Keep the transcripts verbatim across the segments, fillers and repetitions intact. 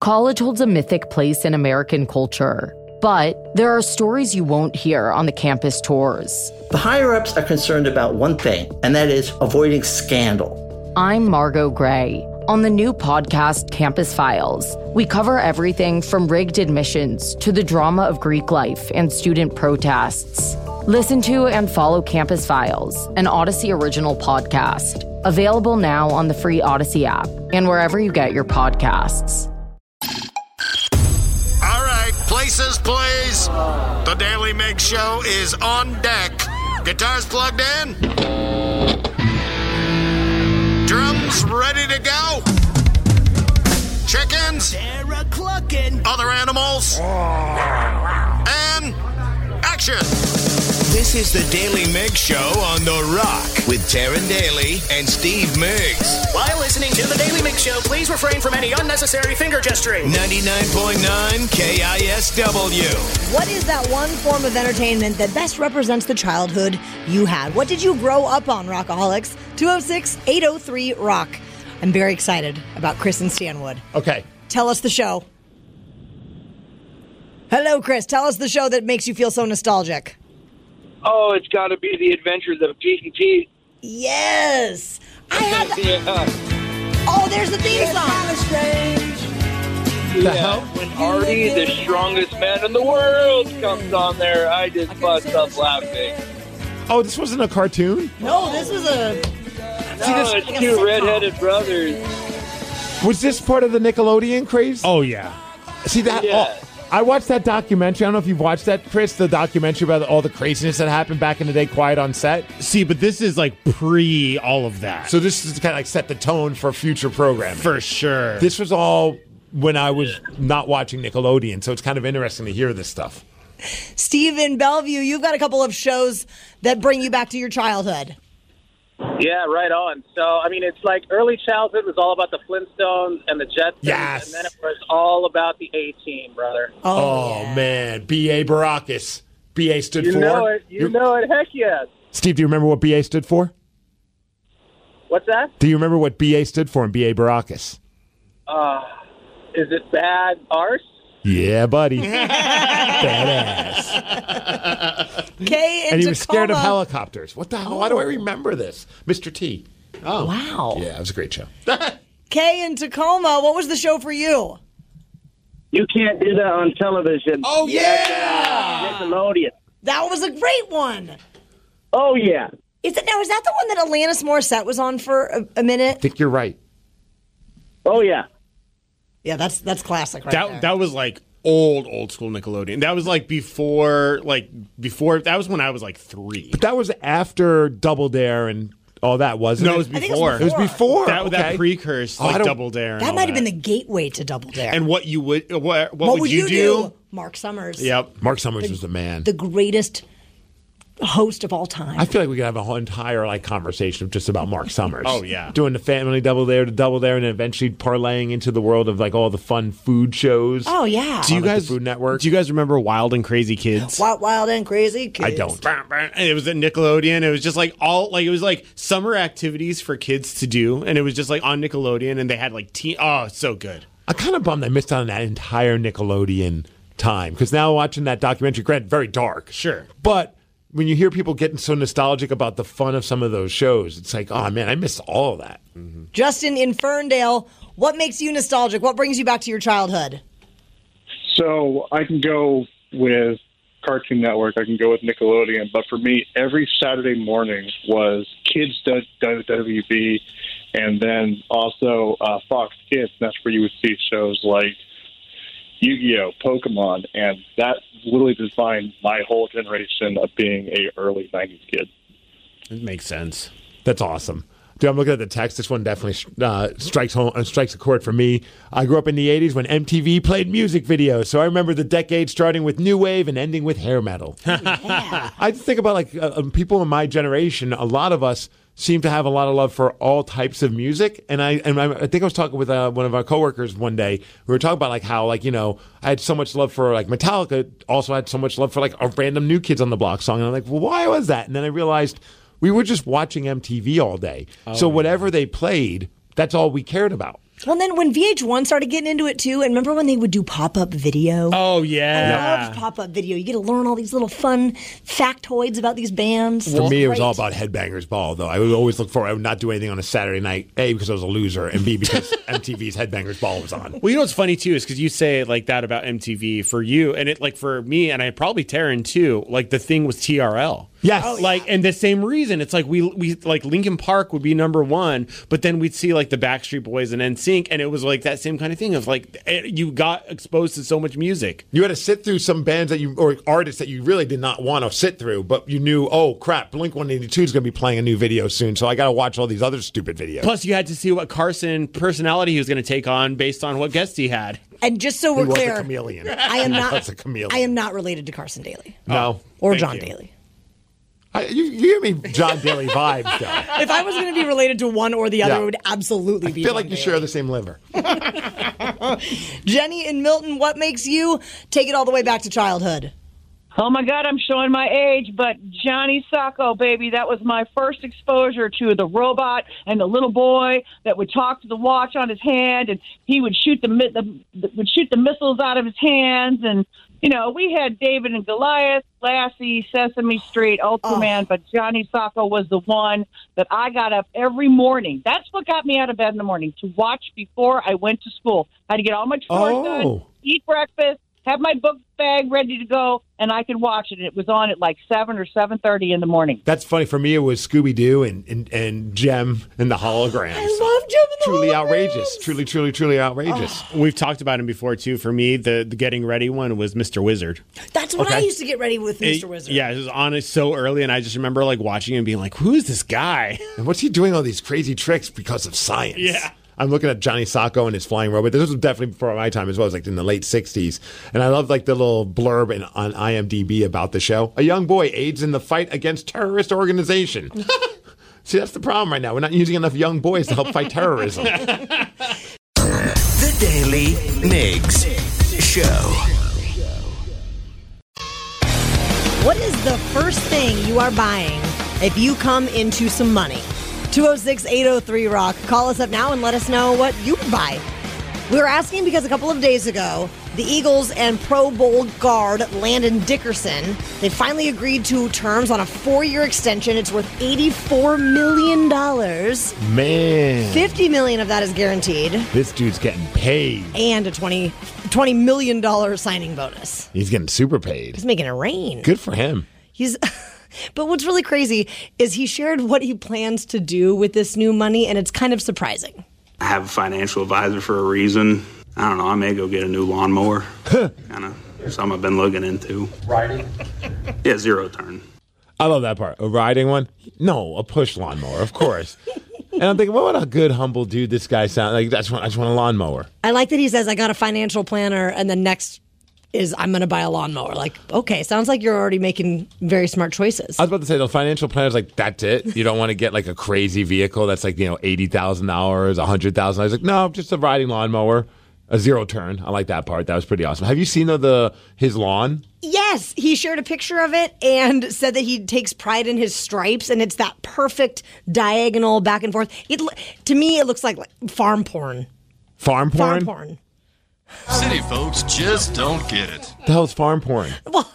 College holds a mythic place in American culture, but there are stories you won't hear on the campus tours. The higher-ups are concerned about one thing, and that is avoiding scandal. I'm Margot Gray. On the new podcast, Campus Files, we cover everything from rigged admissions to the drama of Greek life and student protests. Listen to and follow Campus Files, an Odyssey original podcast. Available now on the free Odyssey app and wherever you get your podcasts. All right, places, please. The Daily Mig Show is on deck. Guitars plugged in. Drums ready to go. Chickens. They're clucking. Other animals. And action. This is the Daily Mig Show on The Rock with Taryn Daly and Steve Miggs. While listening to the Daily Mig Show, please refrain from any unnecessary finger gesturing. ninety-nine point nine K I S W. What is that one form of entertainment that best represents the childhood you had? What did you grow up on, Rockaholics? two oh six, eight oh three, ROCK. I'm very excited about Chris and Stanwood. Okay. Tell us the show. Hello, Chris. Tell us the show that makes you feel so nostalgic. Oh, it's got to be The Adventures of Pete and Pete. Yes. I had the- yeah. Oh, there's the theme song. The yeah. hell? When Artie, the strongest man in the world, comes on there, I just bust up laughing. Oh, this wasn't a cartoon? No, this was a... No, it's like a two sitcom. redheaded brothers. Was this part of the Nickelodeon craze? Oh, yeah. See that? Yeah. Oh, I watched that documentary. I don't know if you've watched that, Chris, the documentary about all the craziness that happened back in the day, Quiet on Set. See, but this is like pre all of that. So this is kind of like set the tone for future programming. For sure. This was all when I was not watching Nickelodeon, so it's kind of interesting to hear this stuff. Steve in Bellevue, you've got a couple of shows that bring you back to your childhood. Yeah, right on. So, I mean, it's like early childhood was all about the Flintstones and the Jetsons. Yes. And then it was all about the A-Team, brother. Oh, yeah. man. B A. Baracus. B A stood You for? know it. You You're- know it. Heck yes. Steve, do you remember what B A stood for? What's that? Do you remember what B A stood for in B A. Baracus? Uh, is it bad arse? Yeah, buddy. Badass. Kay in And he was scared of Tacoma. helicopters. What the hell? Why do I remember this? Mister T. Oh. Wow. Yeah, it was a great show. Kay in Tacoma, what was the show for you? You can't do that on television. Oh, yeah! Nickelodeon. That was a great one. Oh, yeah. Is it now? Is that the one that Alanis Morissette was on for a, a minute? I think you're right. Oh, yeah. Yeah, that's that's classic right that there. that was like old, old school Nickelodeon. That was like before, like before. That was when I was like three. But that was after Double Dare and all that, wasn't No, it? it was I think it was before. It was before. That okay. that precursor, Oh, I like don't- Double Dare. And that all might have been the gateway to Double Dare. And what you would, what, what, what would you, do? Mark Summers. Yep. Mark Summers was the man. The greatest host of all time. I feel like we could have a whole entire like conversation just about Mark Summers. Oh, yeah. Doing the family Double Dare to Double Dare and then eventually parlaying into the world of like all the fun food shows. Oh, yeah. Do you on, like, the guys Food Network? Do you guys remember Wild and Crazy Kids? Wild, wild and crazy kids. I don't. And it was at Nickelodeon. It was just like all like it was like summer activities for kids to do, and it was just like on Nickelodeon, and they had like teen. Oh, so good. I'm kind of bummed I missed out on that entire Nickelodeon time because now watching that documentary, granted, very dark. Sure. But when you hear people getting so nostalgic about the fun of some of those shows, it's like, oh man, I missed all of that. Mm-hmm. Justin in Ferndale, what makes you nostalgic? What brings you back to your childhood? So I can go with Cartoon Network, I can go with Nickelodeon, but for me, every Saturday morning was Kids W W B, and then also uh, Fox Kids. That's where you would see shows like Yu-Gi-Oh!, Pokemon, and that literally defined my whole generation of being a early nineties kid. It makes sense. That's awesome. Dude, I'm looking at the text. This one definitely uh, strikes home, uh, strikes a chord for me. I grew up in the eighties when M T V played music videos, so I remember the decade starting with new wave and ending with hair metal. Yeah. I think about like uh, people in my generation. A lot of us seem to have a lot of love for all types of music, and I and I, I think I was talking with uh, one of our coworkers one day. We were talking about like how like you know I had so much love for like Metallica, also had so much love for like a random New Kids on the Block song, and I'm like, well, why was that? And then I realized we were just watching M T V all day. Oh, so whatever they played, that's all we cared about. Well, then when V H one started getting into it too, and remember when they would do pop-up video? Oh, yeah. I loved pop-up video. You get to learn all these little fun factoids about these bands. For me, it was Great. all about Headbangers Ball, though. I would always look for I would not do anything on a Saturday night, A, because I was a loser, and B, because M T V's Headbangers Ball was on. Well, you know what's funny, too, is because you say like that about M T V for you, and it like for me, and I probably Taryn, too, like the thing was T R L. Yes. Oh, like, and the same reason. It's like we, we like Linkin Park would be number one, but then we'd see like the Backstreet Boys and N Sync, and it was like that same kind of thing of like it, you got exposed to so much music. You had to sit through some bands that you, or artists that you really did not want to sit through, but you knew, oh, crap, Blink one eighty-two is going to be playing a new video soon, so I got to watch all these other stupid videos. Plus, you had to see what Carson personality he was going to take on based on what guests he had. And just so we're he was clear, a chameleon. I am He not. was a chameleon. I am not related to Carson Daly. No. Or Thank John you. Daly. I, you, you give me John Daly vibes, though. If I was going to be related to one or the other, Yeah. it would absolutely I be feel John like you Daly. share the same liver. Jenny and Milton, what makes you take it all the way back to childhood? Oh, my God, I'm showing my age, but Johnny Sacco, baby, that was my first exposure to the robot and the little boy that would talk to the watch on his hand, and he would shoot the, mi- the, the would shoot the missiles out of his hands. And, you know, we had David and Goliath, Lassie, Sesame Street, Ultraman, oh. but Johnny Sacco was the one that I got up every morning. That's what got me out of bed in the morning, to watch before I went to school. I had to get all my chores Oh. done, eat breakfast, have my book bag ready to go, and I could watch it. It was on at like seven or seven thirty in the morning. That's funny. For me, it was Scooby-Doo and, and, and Jem and the holograms. I love Jem and the Truly holograms. outrageous. Truly, truly, truly outrageous. Oh. We've talked about him before, too. For me, the, the getting ready one was Mister Wizard. That's what Okay. I used to get ready with, Mister It- Wizard. Yeah, it was on it so early, and I just remember like watching it and being like, who is this guy? And what's he doing all these crazy tricks because of science? Yeah. I'm looking at Johnny Sacco and his flying robot. This was definitely before my time as well. It was like in the late sixties. And I love like the little blurb in, on I M D B about the show. A young boy aids in the fight against terrorist organization. See, that's the problem right now. We're not using enough young boys to help fight terrorism. The Daily Migs Show. What is the first thing you are buying if you come into some money? two oh six, eight oh three, rock. Call us up now and let us know what you would buy. We were asking because a couple of days ago, the Eagles and Pro Bowl guard Landon Dickerson, they finally agreed to terms on a four-year extension. It's worth eighty-four million dollars. Man. fifty million dollars of that is guaranteed. This dude's getting paid. And a twenty, twenty million dollars signing bonus. He's getting super paid. He's making it rain. Good for him. He's... But what's really crazy is he shared what he plans to do with this new money, and it's kind of surprising. I have a financial advisor for a reason. I don't know, I may go get a new lawnmower. Kind of something I've been looking into. Riding? Yeah, zero turn. I love that part. A riding one? No, a push lawnmower, of course. And I'm thinking, well, what a good, humble dude this guy sounds like. I just want, I just want a lawnmower. I like that he says, I got a financial planner, and the next is I'm going to buy a lawnmower. Like, okay, sounds like you're already making very smart choices. I was about to say, the financial planner's like, that's it? You don't want to get like a crazy vehicle that's like, you know, eighty thousand dollars, one hundred thousand dollars. Like, no, just a riding lawnmower, a zero turn. I like that part. That was pretty awesome. Have you seen the, the his lawn? Yes, he shared a picture of it and said that he takes pride in his stripes, and it's that perfect diagonal back and forth. It To me, it looks like, like farm porn. Farm porn? Farm porn. City folks just don't get it. The hell's farm porn? Well,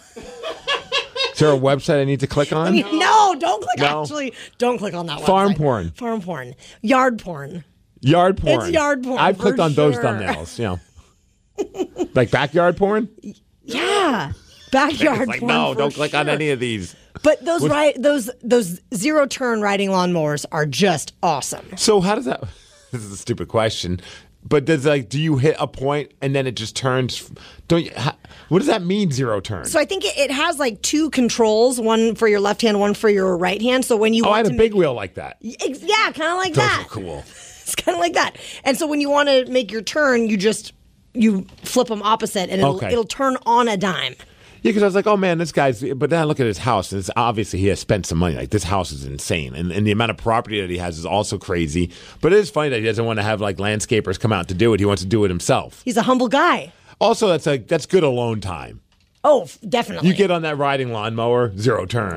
is there a website I need to click on? I mean, no, don't click. No. Actually, don't click on that one. Farm porn. Farm porn. Yard porn. Yard porn. It's yard porn. I've for clicked on those sure. thumbnails. You know, like backyard porn. Yeah, backyard It's like, porn. no, for don't click on sure. any of these. But those What- ri- those those zero turn riding lawnmowers are just awesome. So how does that? This is a stupid question. But does like do you hit a point and then it just turns? Don't you? How, what does that mean? Zero turn. So I think it, it has like two controls, one for your left hand, one for your right hand. So when you oh, I want had a to big make, wheel like that. Ex- yeah, kind of like Those that. are cool. It's kind of like that. And so when you want to make your turn, you just you flip them opposite, and it'll Okay. it'll turn on a dime. Yeah, because I was like, oh man, this guy's. But then I look at his house, and it's obviously he has spent some money. Like this house is insane, and, and the amount of property that he has is also crazy. But it is funny that he doesn't want to have like landscapers come out to do it. He wants to do it himself. He's a humble guy. Also, that's like that's good alone time. Oh, f- definitely. You get on that riding lawnmower, zero turn,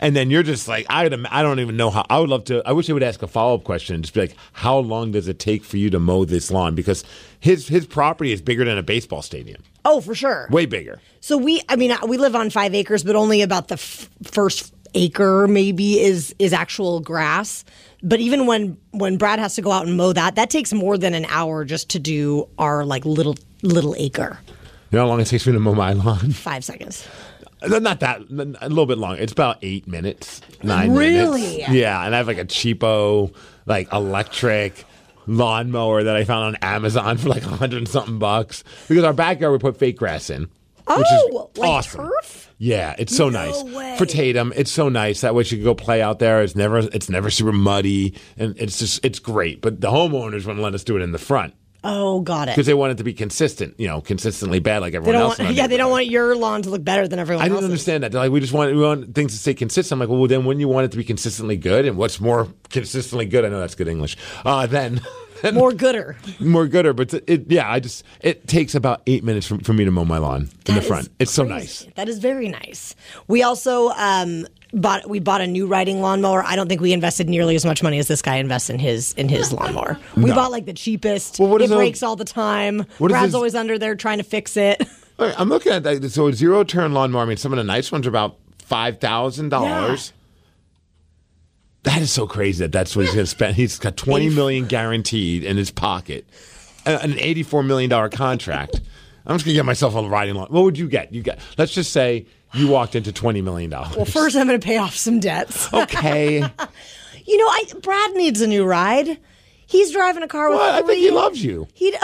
And then you're just like, I, would, I don't even know how. I would love to. I wish I would ask a follow up question and just be like, how long does it take for you to mow this lawn? Because his his property is bigger than a baseball stadium. Oh, for sure. Way bigger. So we, I mean, we live on five acres, but only about the f- first acre maybe is is actual grass. But even when when Brad has to go out and mow that, that takes more than an hour just to do our like little little acre. You know how long it takes me to mow my lawn? Five seconds. Not that, a little bit longer. It's about eight minutes, nine really? minutes. Yeah, and I have like a cheapo, like electric lawnmower that I found on Amazon for like a hundred and something bucks. Because our backyard we put fake grass in, oh, which is like awesome. Turf? Yeah, it's so no nice way. for Tatum. It's so nice that way she can go play out there. It's never, it's never super muddy, and it's just, it's great. But the homeowners wouldn't let us do it in the front. Oh, got it. Because they want it to be consistent, you know, consistently bad like They everyone don't else. want, yeah, they don't want your lawn to look better than everyone I else's. didn't understand that. They're like, we just want we want things to stay consistent. I'm like, well, then when you want it to be consistently good, and what's more consistently good? I know that's good English. Uh, then more gooder, more gooder. But it, yeah, I just it takes about eight minutes for, for me to mow my lawn in the front. It's so nice. That is very nice. We also um, bought we bought a new riding lawnmower. I don't think we invested nearly as much money as this guy invests in his in his lawnmower. We No. bought like the cheapest. Well, what it is a- breaks all the time. what is Brad's this- always under there trying to fix it. All right, I'm looking at that. So a zero turn lawnmower. I mean, some of the nice ones are about five thousand dollars. That is so crazy that that's what he's going to spend. He's got twenty million guaranteed in his pocket, a- an eighty-four million dollar contract. I'm just going to get myself a riding lawn. What would you get? You get. Let's just say you walked into twenty million dollars. Well, first I'm going to pay off some debts. Okay. You know, I Brad needs a new ride. He's driving a car with Well, I three. think he loves you. He.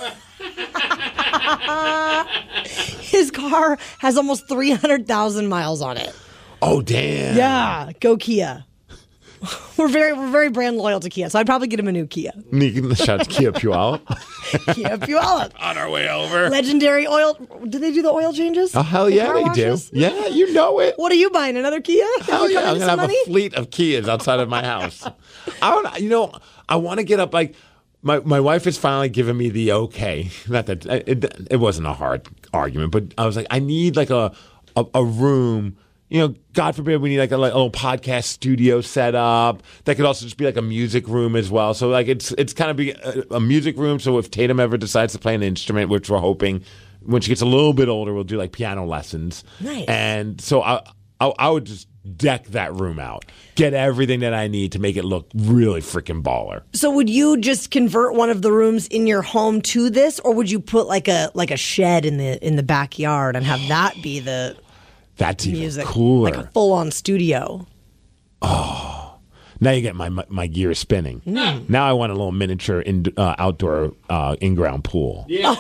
His car has almost three hundred thousand miles on it. Oh, damn. Yeah, go Kia. We're very we're very brand loyal to Kia, so I'd probably get him a new Kia. Shout out to Kia Puyallup. Kia Puyallup. On our way over. Legendary oil. Do they do the oil changes? Oh, hell The yeah, car they do. washes? Yeah, you know it. What are you buying? Another Kia? Hell You yeah, coming I'm to gonna some have money? a fleet of Kias outside of my house. I don't, you know, I want to get up. Like my my wife has finally given me the okay. Not that it, it wasn't a hard argument, but I was like, I need like a a, a room. You know, God forbid we need like a, like a little podcast studio set up. That could also just be like a music room as well. So like it's it's kind of be a, a music room. So if Tatum ever decides to play an instrument, which we're hoping when she gets a little bit older, we'll do like piano lessons. Nice. And so I I, I would just deck that room out, get everything that I need to make it look really freaking baller. So would you just convert one of the rooms in your home to this, or would you put like a like a shed in the in the backyard and have that be the That's even music, cooler. like a full on studio? Oh, now you get my my, my gear spinning. Mm. Now I want a little miniature in, uh, outdoor uh, in-ground pool. Yeah.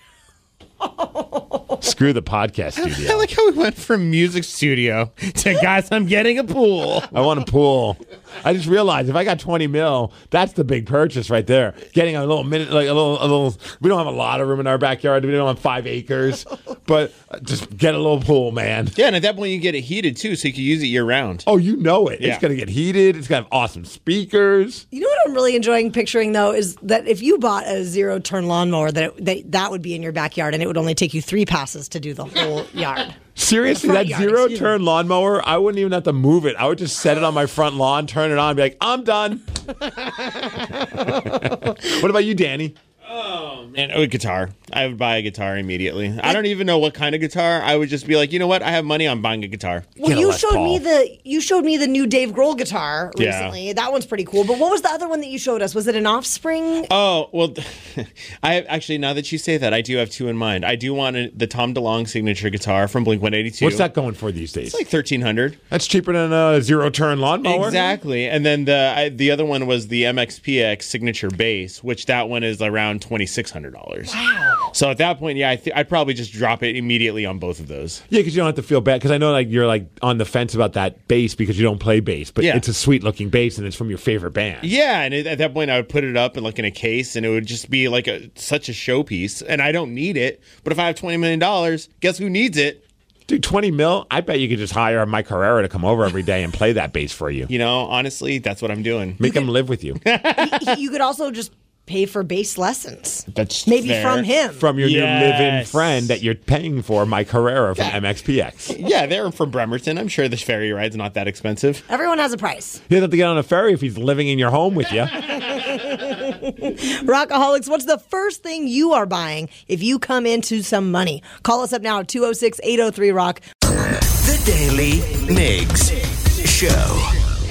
Screw the podcast I studio. like how we went from music studio to guys, I'm getting a pool. I want a pool. I just realized if I got twenty mil, that's the big purchase right there. Getting a little minute, like a little, a little. We don't have a lot of room in our backyard. We don't have five acres, but just get a little pool, man. Yeah, and at that point you get it heated too, so you can use it year round. Oh, you know it. Yeah. It's gonna get heated. It's gonna have awesome speakers. You know what I'm really enjoying picturing though is that if you bought a zero turn lawnmower, that, it, that that would be in your backyard, and it would only take you three passes to do the whole yard. Seriously, The that front yard, zero excuse turn lawnmower, I wouldn't even have to move it. I would just set it on my front lawn, turn it on, and be like, I'm done. What about you, Danny? Oh man, oh, a guitar. I would buy a guitar immediately. I don't even know what kind of guitar. I would just be like, you know what? I have money. I'm buying a guitar. Well, you showed me the you showed me the new Dave Grohl guitar Yeah. recently. That one's pretty cool. But what was the other one that you showed us? Was it an Offspring? Oh well, I actually now that you say that, I do have two in mind. I do want a, the Tom DeLonge signature guitar from Blink one eighty-two. What's that going for these days? It's like thirteen hundred. That's cheaper than a zero turn lawnmower. Exactly. And then the I, the other one was the M X P X signature bass, which that one is around twenty-six hundred dollars. Wow. So at that point, yeah, I th- I'd probably just drop it immediately on both of those. Yeah, because you don't have to feel bad. Because I know like you're like on the fence about that bass because you don't play bass, but Yeah. it's a sweet looking bass and it's from your favorite band. Yeah, and it, at that point, I would put it up and like in a case, and it would just be like a such a showpiece. And I don't need it, but if I have twenty million dollars, guess who needs it? Dude, twenty mil? I bet you could just hire Mike Herrera to come over every day and play that bass for you. You know, honestly, that's what I'm doing. Make him live with you. you could also just pay for bass lessons. That's maybe fair. from him. From your Yes. new live-in friend that you're paying for, Mike Herrera from M X P X. Yeah, they're from Bremerton. I'm sure the ferry ride's not that expensive. Everyone has a price. He doesn't have to get on a ferry if he's living in your home with you. Rockaholics, what's the first thing you are buying if you come into some money? Call us up now at two oh six, eight oh three, rock. The Daily Migs Show.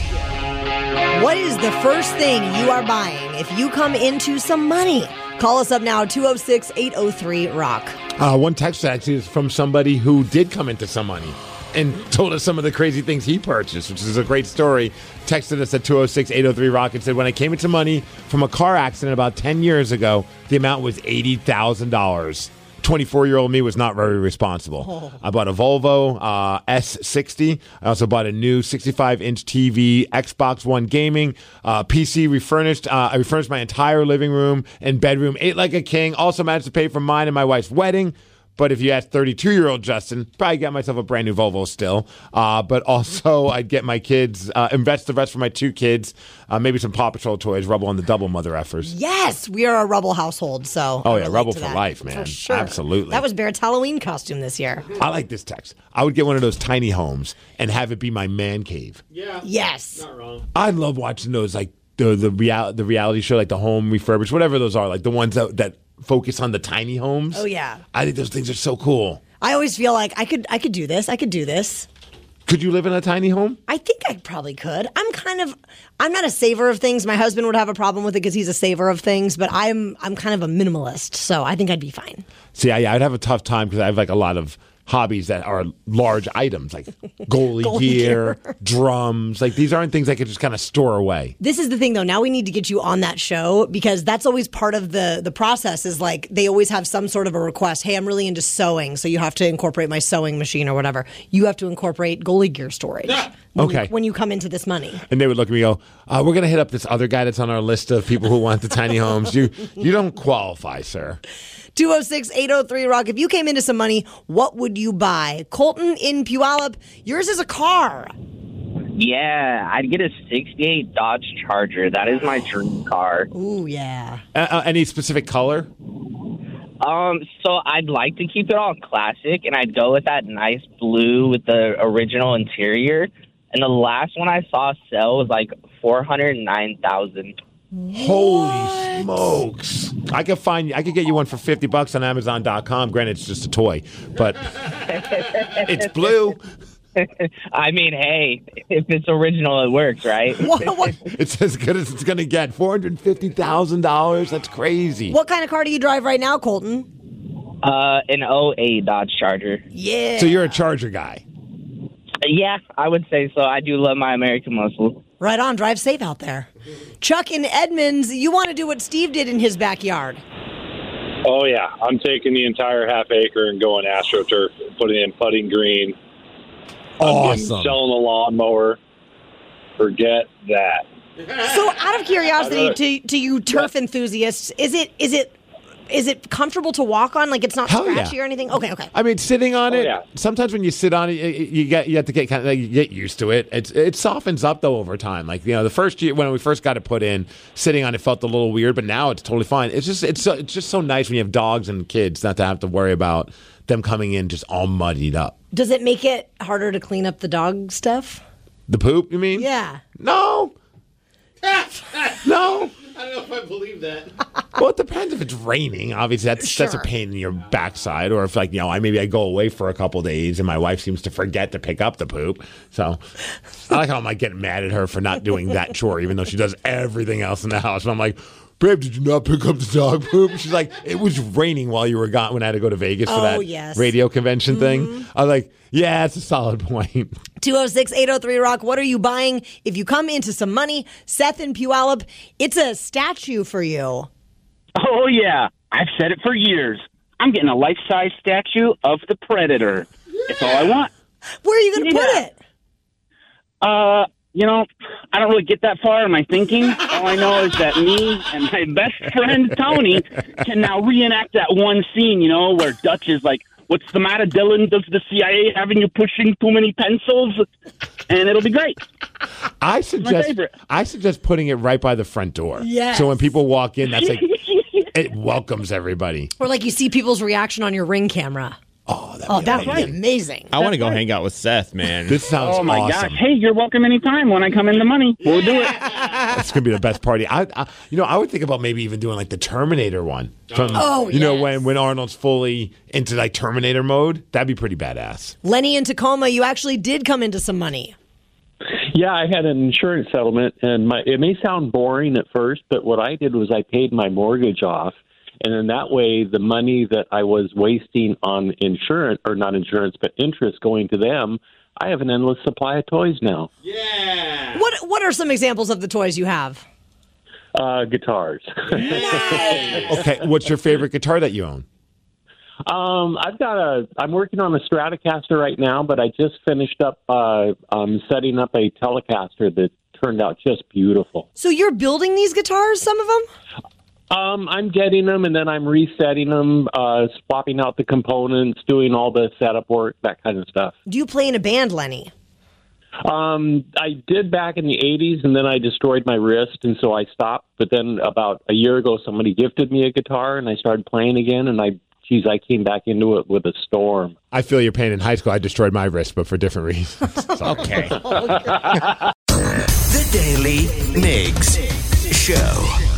What is the first thing you are buying if you come into some money? Call us up now at two oh six, eight oh three, rock. Uh, one text actually is from somebody who did come into some money and told us some of the crazy things he purchased, which is a great story. Texted us at two oh six, eight oh three, rock and said, when I came into money from a car accident about ten years ago, the amount was eighty thousand dollars. twenty-four-year-old me was not very responsible. Oh. I bought a Volvo uh, S sixty. I also bought a new sixty-five inch T V, Xbox One gaming, uh, P C refurnished. Uh, I refurnished my entire living room and bedroom, ate like a king. Also managed to pay for mine and my wife's wedding. But if you ask thirty-two-year-old Justin, probably get myself a brand new Volvo still. Uh, but also, I'd get my kids, uh, invest the rest for my two kids, uh, maybe some Paw Patrol toys, rubble on the double mother effers. Yes, we are a Rubble household, so. Oh, I yeah, relate Rubble to for that. life, man. For sure. Absolutely. That was Barrett's Halloween costume this year. I like this text. I would get one of those tiny homes and have it be my man cave. Yeah. Yes. Not wrong. I love watching those, like the the real the reality show, like the home refurbished, whatever those are, like the ones that, that focus on the tiny homes. Oh, yeah. I think those things are so cool. I always feel like I could I could do this. I could do this. Could you live in a tiny home? I think I probably could. I'm kind of I'm not a saver of things. My husband would have a problem with it because he's a saver of things, but I'm I'm kind of a minimalist, so I think I'd be fine. See, I, I'd have a tough time because I have like a lot of hobbies that are large items, like goalie, Goalie gear, gear. drums. Like these aren't things I could just kind of store away. This is the thing, though. Now we need to get you on that show because that's always part of the the process. Is like they always have some sort of a request. Hey, I'm really into sewing, so you have to incorporate my sewing machine or whatever. You have to incorporate goalie gear storage. When Okay. You, when you come into this money. And they would look at me and go, uh, we're going to hit up this other guy that's on our list of people who want the tiny homes. You you don't qualify, sir. two oh six, eight oh three, rock. If you came into some money, what would you buy? Colton in Puyallup, yours is a car. Yeah, I'd get a sixty-eight Dodge Charger. That is my dream car. Ooh, yeah. Uh, uh, any specific color? Um, so I'd like to keep it all classic, and I'd go with that nice blue with the original interior. And the last one I saw sell was like four hundred nine thousand dollars. Holy smokes! I could find, I could get you one for fifty bucks on Amazon dot com. Granted, it's just a toy, but it's blue. I mean, hey, if it's original, it works, right? What, what, It's as good as it's going to get. Four hundred fifty thousand dollars. That's crazy. what kind of car do you drive right now, Colton? Uh, an oh eight Dodge Charger. Yeah. So you're a Charger guy. Yeah, I would say so. I do love my American muscle. Right on. Drive safe out there. Chuck in Edmonds, you want to do what Steve did in his backyard. Oh, yeah. I'm taking the entire half acre and going AstroTurf, putting in putting green. Awesome. I'm selling a lawnmower. Forget that. So out of curiosity I'd to, to you turf enthusiasts, is it is it is it comfortable to walk on? Like it's not Hell scratchy yeah. or anything? Okay, okay. I mean, sitting on Oh, it. yeah. Sometimes when you sit on it, you, you get you have to get kind of like, you get used to it. It's it softens up though over time. Like you know, the first year when we first got it put in, sitting on it felt a little weird, but now it's totally fine. It's just it's so, it's just so nice when you have dogs and kids not to have to worry about them coming in just all muddied up. Does it make it harder to clean up the dog stuff? The poop, you mean? Yeah. No. No. I don't know if I believe that. Well, it depends if it's raining. Obviously, that's that's a Sure. pain in your backside. Or if, like, you know, I maybe I go away for a couple days and my wife seems to forget to pick up the poop. So I like how I'm like getting mad at her for not doing that chore, even though she does everything else in the house. And I'm like, babe, did you not pick up the dog poop? She's like, it was raining while you were gone when I had to go to Vegas for Oh, that yes. radio convention thing. I was like, yeah, it's a solid point. two oh six, eight oh three, rock. What are you buying? If you come into some money, Seth in Puyallup, it's a statue for you. Oh, yeah. I've said it for years. I'm getting a life-size statue of the Predator. That's all I want. Where are you going to Yeah. put it? Uh, you know, I don't really get that far in my thinking. All I know is that me and my best friend, Tony, can now reenact that one scene, you know, where Dutch is like, what's the matter, Dylan? Does the C I A having you pushing too many pencils? and it'll be great. I suggest favorite. I suggest putting it right by the front door. Yes. So when people walk in, that's like it welcomes everybody. Or like you see people's reaction on your Ring camera. Oh, that'd oh be that would be amazing. amazing. I want to go right. hang out with Seth, man. This sounds Oh my awesome. gosh! Hey, you're welcome anytime when I come into money. We'll do it. It's gonna be the best party. I, I, you know, I would think about maybe even doing like the Terminator one. From, Oh, you know, yes. when when Arnold's fully into like Terminator mode, that'd be pretty badass. Lenny in Tacoma, you actually did come into some money. Yeah, I had an insurance settlement, and my it may sound boring at first, but what I did was I paid my mortgage off, and in that way, the money that I was wasting on insurance, or not insurance, but interest going to them, I have an endless supply of toys now. What What are some examples of the toys you have? Uh, guitars. Okay, what's your favorite guitar that you own? Um, I've got a. I'm working on a Stratocaster right now, but I just finished up uh, um, setting up a Telecaster that turned out just beautiful. So you're building these guitars, some of them? Um, I'm getting them, and then I'm resetting them, uh, swapping out the components, doing all the setup work, that kind of stuff. Do you play in a band, Lenny? Um, I did back in the eighties, and then I destroyed my wrist, and so I stopped. But then about a year ago, somebody gifted me a guitar, and I started playing again, and I, geez, I came back into it with a storm. I feel your pain in high school. I destroyed my wrist, but for different reasons. Okay. The Daily Migs Show.